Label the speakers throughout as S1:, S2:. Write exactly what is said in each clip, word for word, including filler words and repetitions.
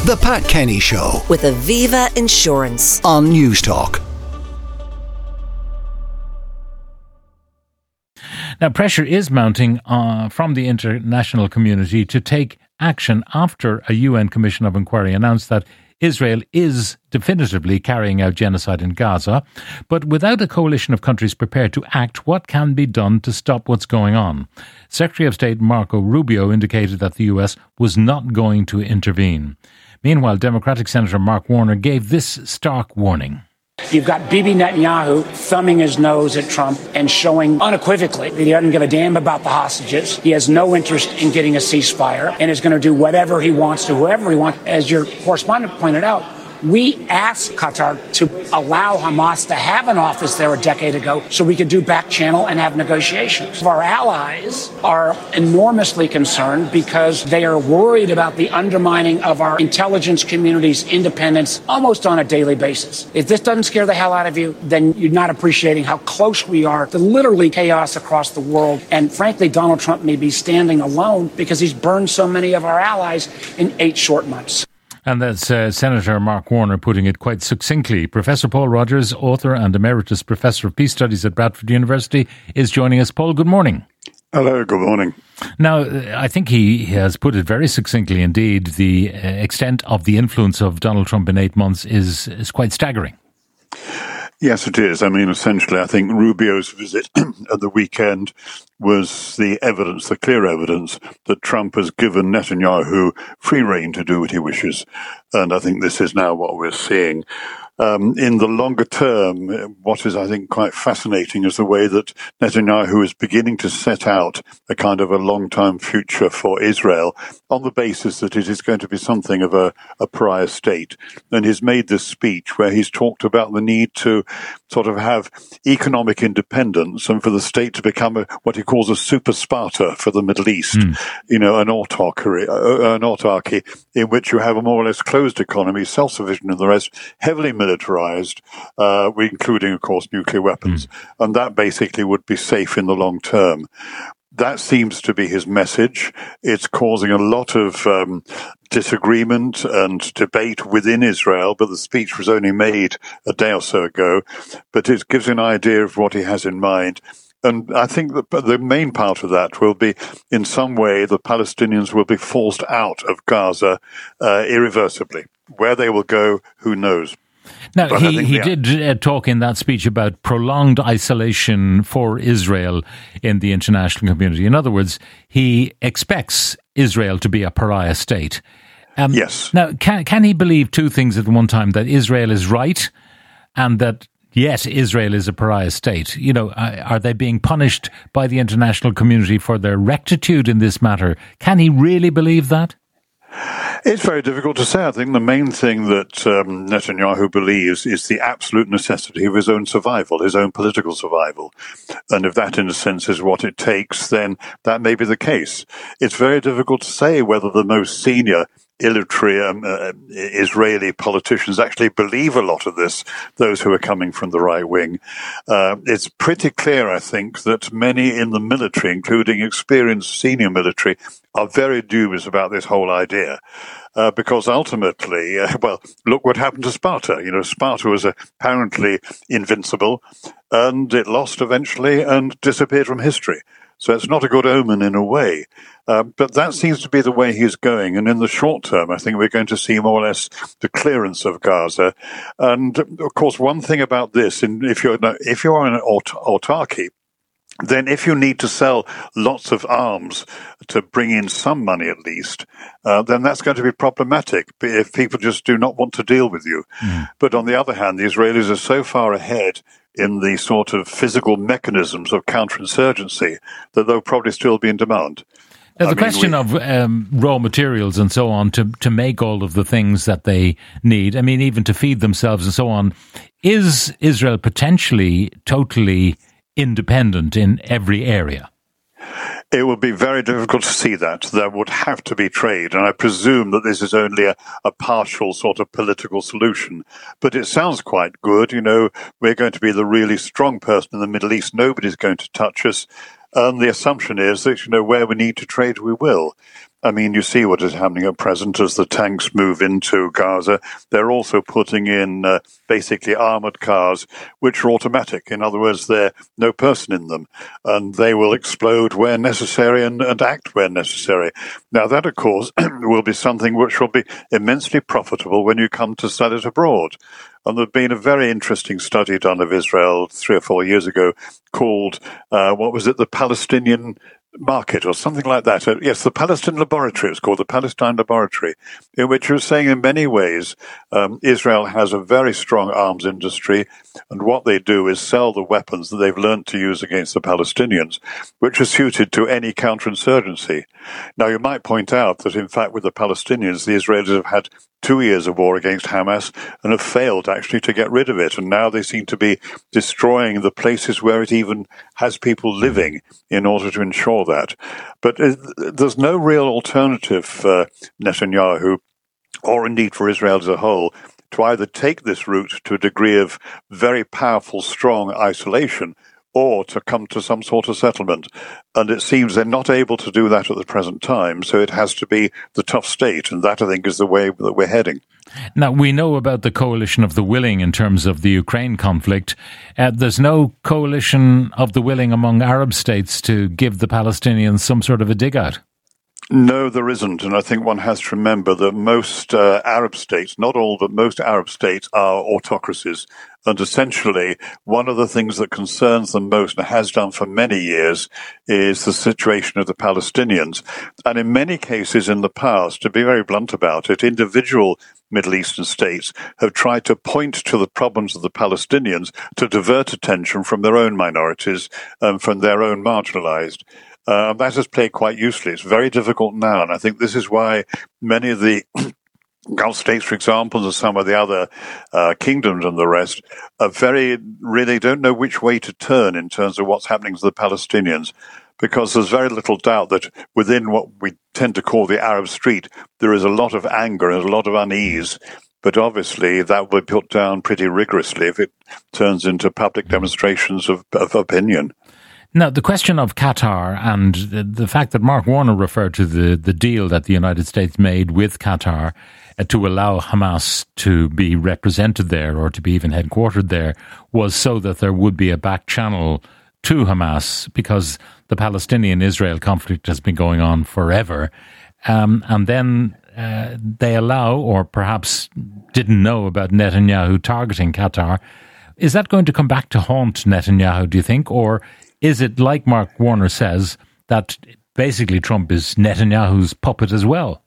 S1: The Pat Kenny Show
S2: with Aviva Insurance
S1: on News Talk.
S3: Now, pressure is mounting uh, from the international community to take action after a U N Commission of Inquiry announced that Israel is definitively carrying out genocide in Gaza. But without a coalition of countries prepared to act, what can be done to stop what's going on? Secretary of State Marco Rubio indicated that the U S was not going to intervene. Meanwhile, Democratic Senator Mark Warner gave this stark warning.
S4: You've got Bibi Netanyahu thumbing his nose at Trump and showing unequivocally that he doesn't give a damn about the hostages. He has no interest in getting a ceasefire and is going to do whatever he wants to whoever he wants. As your correspondent pointed out, we asked Qatar to allow Hamas to have an office there a decade ago so we could do back channel and have negotiations. Our allies are enormously concerned because they are worried about the undermining of our intelligence community's independence almost on a daily basis. If this doesn't scare the hell out of you, then you're not appreciating how close we are to literally chaos across the world. And frankly, Donald Trump may be standing alone because he's burned so many of our allies in eight short months.
S3: And that's uh, Senator Mark Warner putting it quite succinctly. Professor Paul Rogers, author and Emeritus Professor of Peace Studies at Bradford University, is joining us. Paul, good morning.
S5: Hello, good morning.
S3: Now, I think he has put it very succinctly indeed. The uh, extent of the influence of Donald Trump in eight months is, is quite staggering.
S5: Yes, it is. I mean, essentially, I think Rubio's visit at the weekend was the evidence, the clear evidence, that Trump has given Netanyahu free rein to do what he wishes. And I think this is now what we're seeing. Um, in the longer term, what is, I think, quite fascinating is the way that Netanyahu is beginning to set out a kind of a long-term future for Israel on the basis that it is going to be something of a, a pariah state. And he's made this speech where he's talked about the need to sort of have economic independence and for the state to become a, what he calls a super Sparta for the Middle East, mm. you know, an autarky, an autarky in which you have a more or less closed economy, self-sufficient and the rest, heavily militarized, uh, including, of course, nuclear weapons. Mm. And that basically would be safe in the long term. That seems to be his message. It's causing a lot of um, disagreement and debate within Israel, but the speech was only made a day or so ago. But it gives an idea of what he has in mind. And I think that the main part of that will be, in some way, the Palestinians will be forced out of Gaza uh, irreversibly. Where they will go, who knows?
S3: Now,
S5: but
S3: he, he
S5: the,
S3: did uh, talk in that speech about prolonged isolation for Israel in the international community. In other words, he expects Israel to be a pariah state. Um,
S5: yes.
S3: Now, can, can he believe two things at one time, that Israel is right and that, yes, Israel is a pariah state? You know, are they being punished by the international community for their rectitude in this matter? Can he really believe that?
S5: It's very difficult to say. I think the main thing that um, Netanyahu believes is the absolute necessity of his own survival, his own political survival. And if that, in a sense, is what it takes, then that may be the case. It's very difficult to say whether the most senior illiterate um, uh, Israeli politicians actually believe a lot of this, those who are coming from the right wing. Uh, it's pretty clear, I think, that many in the military, including experienced senior military, are very dubious about this whole idea. Uh, because ultimately, uh, well, look what happened to Sparta. You know, Sparta was apparently invincible, and it lost eventually and disappeared from history. So it's not a good omen in a way. Uh, but that seems to be the way he's going. And in the short term, I think we're going to see more or less the clearance of Gaza. And, of course, one thing about this, and if you're, if you're an aut- autarky, then if you need to sell lots of arms to bring in some money at least, uh, then that's going to be problematic if people just do not want to deal with you. Mm. But on the other hand, the Israelis are so far ahead in the sort of physical mechanisms of counterinsurgency that they'll probably still be in demand.
S3: Now, the
S5: I mean,
S3: question
S5: we,
S3: of um, raw materials and so on to, to make all of the things that they need, I mean, even to feed themselves and so on, is Israel potentially totally independent in every area?
S5: It would be very difficult to see that. There would have to be trade, and I presume that this is only a, a partial sort of political solution. But it sounds quite good. You know, we're going to be the really strong person in the Middle East. Nobody's going to touch us. And the assumption is that, you know, where we need to trade, we will. I mean, you see what is happening at present as the tanks move into Gaza. They're also putting in uh, basically armoured cars, which are automatic. In other words, there's no person in them, and they will explode where necessary and, and act where necessary. Now, that, of course, will be something which will be immensely profitable when you come to sell it abroad. And there'd been a very interesting study done of Israel three or four years ago called, uh, what was it, the Palestinian market or something like that. Uh, yes, the Palestine Laboratory. It's called the Palestine Laboratory, in which it was saying in many ways um, Israel has a very strong arms industry, and what they do is sell the weapons that they've learned to use against the Palestinians, which are suited to any counterinsurgency. Now, you might point out that, in fact, with the Palestinians, the Israelis have had two years of war against Hamas and have failed actually to get rid of it. And now they seem to be destroying the places where it even has people living in order to ensure that. But uh, there's no real alternative for Netanyahu, or indeed for Israel as a whole, to either take this route to a degree of very powerful, strong isolation, or to come to some sort of settlement. And it seems they're not able to do that at the present time, so it has to be the tough state, and that, I think, is the way that we're heading.
S3: Now, we know about the coalition of the willing in terms of the Ukraine conflict. Uh, there's no coalition of the willing among Arab states to give the Palestinians some sort of a dig out.
S5: No, there isn't. And I think one has to remember that most uh, Arab states, not all, but most Arab states are autocracies. And essentially, one of the things that concerns them most, and has done for many years, is the situation of the Palestinians. And in many cases in the past, to be very blunt about it, individual Middle Eastern states have tried to point to the problems of the Palestinians to divert attention from their own minorities and from their own marginalized. Uh, that has played quite usefully. It's very difficult now, and I think this is why many of the Gulf states, for example, and some of the other uh, kingdoms and the rest, are very, really don't know which way to turn in terms of what's happening to the Palestinians, because there's very little doubt that within what we tend to call the Arab street, there is a lot of anger and a lot of unease. But obviously, that will be put down pretty rigorously if it turns into public demonstrations of, of opinion.
S3: Now, the question of Qatar and the, the fact that Mark Warner referred to the, the deal that the United States made with Qatar uh, to allow Hamas to be represented there or to be even headquartered there was so that there would be a back channel to Hamas, because the Palestinian-Israel conflict has been going on forever. Um, and then uh, they allow, or perhaps didn't know about Netanyahu targeting Qatar. Is that going to come back to haunt Netanyahu, do you think? Or is it, like Mark Warner says, that basically Trump is Netanyahu's puppet as well?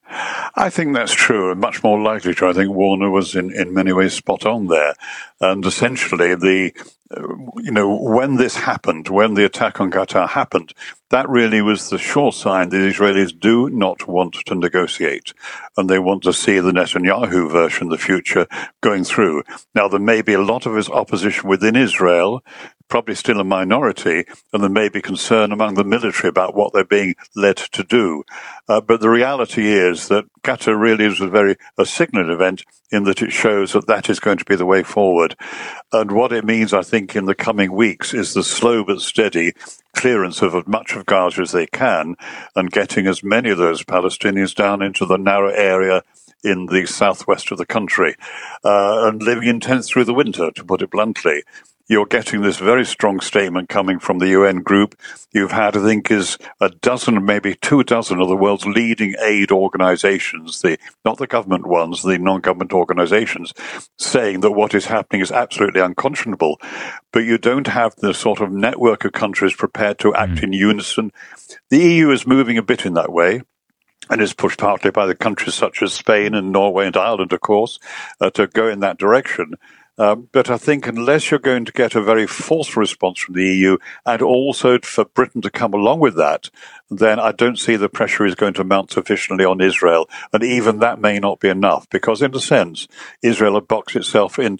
S5: I think that's true, and much more likely true. I think Warner was in, in many ways spot on there. And essentially, the uh, you know, when this happened, when the attack on Qatar happened, that really was the sure sign that the Israelis do not want to negotiate, and they want to see the Netanyahu version of the future going through. Now, there may be a lot of his opposition within Israel, probably still a minority, and there may be concern among the military about what they're being led to do. Uh, but the reality is that Qatar really is a very a signaling event in that it shows that that is going to be the way forward. And what it means, I think, in the coming weeks is the slow but steady clearance of as much of Gaza as they can, and getting as many of those Palestinians down into the narrow area in the southwest of the country, uh, and living in tents through the winter, to put it bluntly. You're getting this very strong statement coming from the U N group. You've had, I think, is a dozen, maybe two dozen of the world's leading aid organizations, the not the government ones, the non-government organizations, saying that what is happening is absolutely unconscionable. But you don't have the sort of network of countries prepared to act mm. in unison. The E U is moving a bit in that way, and is pushed partly by the countries such as Spain and Norway and Ireland, of course, uh, to go in that direction. Um, but I think unless you're going to get a very forceful response from the E U, and also for Britain to come along with that, then I don't see the pressure is going to mount sufficiently on Israel. And even that may not be enough, because in a sense, Israel has boxed itself into a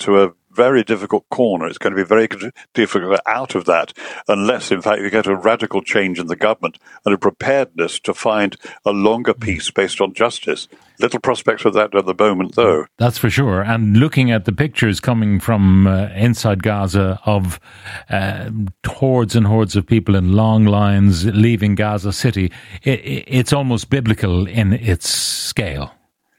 S5: very difficult corner. It's going to be very difficult to get out of that unless, in fact, you get a radical change in the government and a preparedness to find a longer peace based on justice. Little prospects of that at the moment, though.
S3: That's for sure. And looking at the pictures coming from uh, inside Gaza of uh, hordes and hordes of people in long lines leaving Gaza City, it, it's almost biblical in its scale.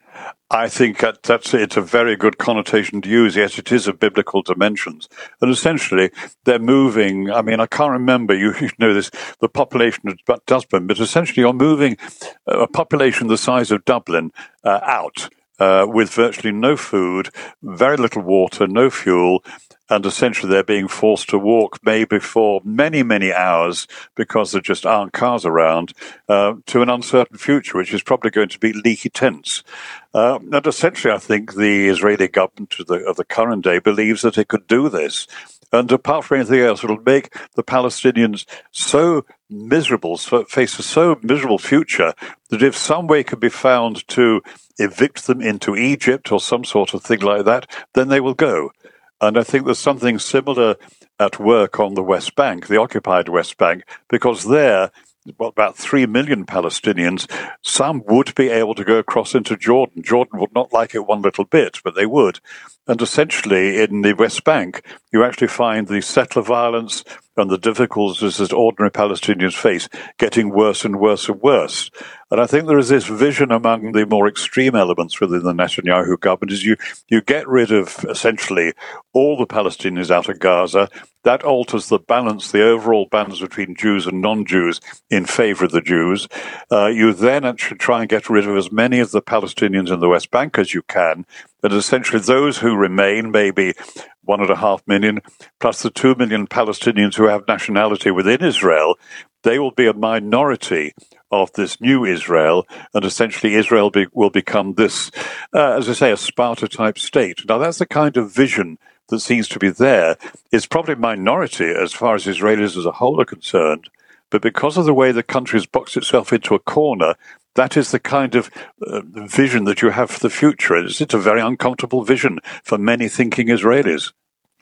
S5: I think that that's it's a very good connotation to use. Yes, it is of biblical dimensions. And essentially, they're moving. I mean, I can't remember, you, you know this, the population of Dublin, but essentially you're moving a population the size of Dublin uh, out uh, with virtually no food, very little water, no fuel, and essentially they're being forced to walk maybe for many, many hours because there just aren't cars around uh, to an uncertain future, which is probably going to be leaky tents. Uh, and essentially, I think the Israeli government of the, of the current day believes that it could do this. And apart from anything else, it'll make the Palestinians so miserable, so face a so miserable future that if some way could be found to evict them into Egypt or some sort of thing like that, then they will go. And I think there's something similar at work on the West Bank, the occupied West Bank, because there, well, about three million Palestinians, some would be able to go across into Jordan. Jordan would not like it one little bit, but they would. And essentially, in the West Bank, you actually find the settler violence and the difficulties that ordinary Palestinians face getting worse and worse and worse. And I think there is this vision among the more extreme elements within the Netanyahu government is you, you get rid of essentially all the Palestinians out of Gaza. That alters the balance, the overall balance between Jews and non-Jews in favor of the Jews. Uh, you then actually try and get rid of as many of the Palestinians in the West Bank as you can. And essentially those who remain, maybe one and a half million, plus the two million Palestinians who have nationality within Israel, they will be a minority of this new Israel, and essentially Israel be, will become this, uh, as I say, a Sparta-type state. Now, that's the kind of vision that seems to be there. It's probably minority as far as Israelis as a whole are concerned, but because of the way the country has boxed itself into a corner, that is the kind of uh, vision that you have for the future. It's, it's a very uncomfortable vision for many thinking Israelis.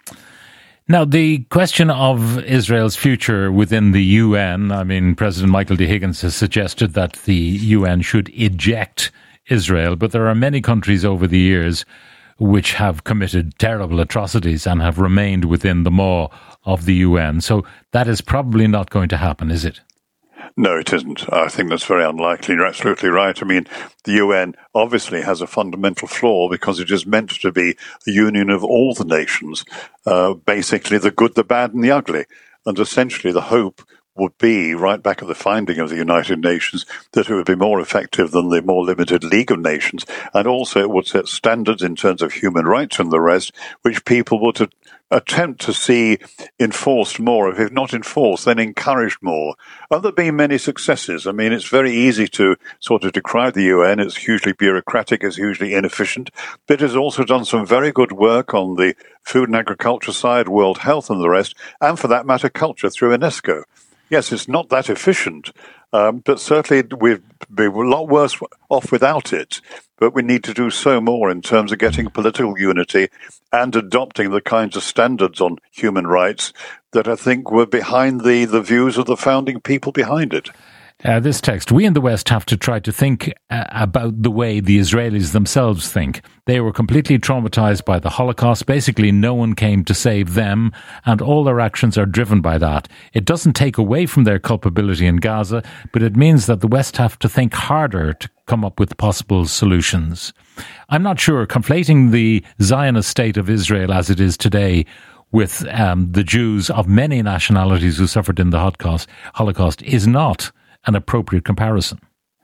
S3: Now, the question of Israel's future within the U N, I mean, President Michael D. Higgins has suggested that the U N should eject Israel, but there are many countries over the years which have committed terrible atrocities and have remained within the maw of the U N. So that is probably not going to happen, is it?
S5: No, it isn't. I think that's very unlikely. You're absolutely right. I mean, the U N obviously has a fundamental flaw because it is meant to be a union of all the nations, uh, basically the good, the bad, and the ugly. And essentially the hope would be, right back at the founding of the United Nations, that it would be more effective than the more limited League of Nations. And also it would set standards in terms of human rights and the rest, which people would attempt to see enforced more. If not enforced, then encouraged more. And there have been many successes. I mean, it's very easy to sort of decry the U N. It's hugely bureaucratic, it's hugely inefficient, but it has also done some very good work on the food and agriculture side, world health and the rest, and for that matter, culture through UNESCO. Yes, it's not that efficient, um, but certainly we'd be a lot worse off without it. But we need to do so more in terms of getting political unity and adopting the kinds of standards on human rights that I think were behind the, the views of the founding people behind it.
S3: Uh, this text, we in the West have to try to think uh, about the way the Israelis themselves think. They were completely traumatized by the Holocaust. Basically, no one came to save them, and all their actions are driven by that. It doesn't take away from their culpability in Gaza, but it means that the West have to think harder to come up with possible solutions. I'm not sure, conflating the Zionist state of Israel as it is today with um, the Jews of many nationalities who suffered in the Holocaust, Holocaust is not an appropriate comparison.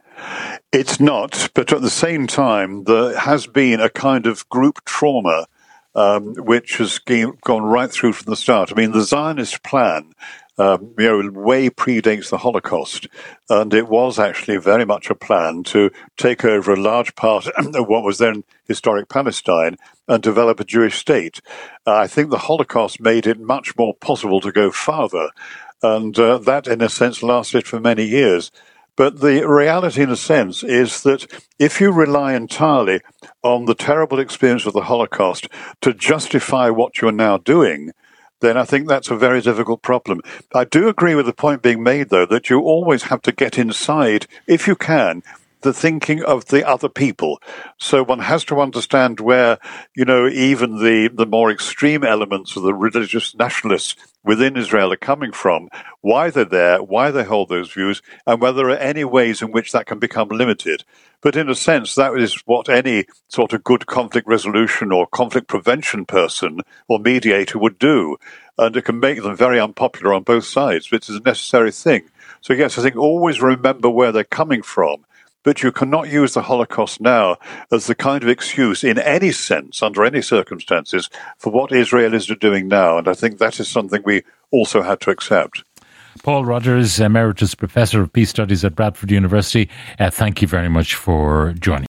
S5: It's not, but at the same time, there has been a kind of group trauma um, which has gone right through from the start. I mean, the Zionist plan um, you know, way predates the Holocaust, and it was actually very much a plan to take over a large part of what was then historic Palestine and develop a Jewish state. Uh, I think the Holocaust made it much more possible to go farther. And uh, that, in a sense, lasted for many years. But the reality, in a sense, is that if you rely entirely on the terrible experience of the Holocaust to justify what you're now doing, then I think that's a very difficult problem. I do agree with the point being made, though, that you always have to get inside, if you can, the thinking of the other people. So one has to understand where, you know, even the, the more extreme elements of the religious nationalists within Israel are coming from, why they're there, why they hold those views, and whether there are any ways in which that can become limited. But in a sense, that is what any sort of good conflict resolution or conflict prevention person or mediator would do. And it can make them very unpopular on both sides, which is a necessary thing. So yes, I think always remember where they're coming from. But you cannot use the Holocaust now as the kind of excuse in any sense, under any circumstances, for what Israel is doing now. And I think that is something we also had to accept.
S3: Paul Rogers, Emeritus Professor of Peace Studies at Bradford University, uh, thank you very much for joining.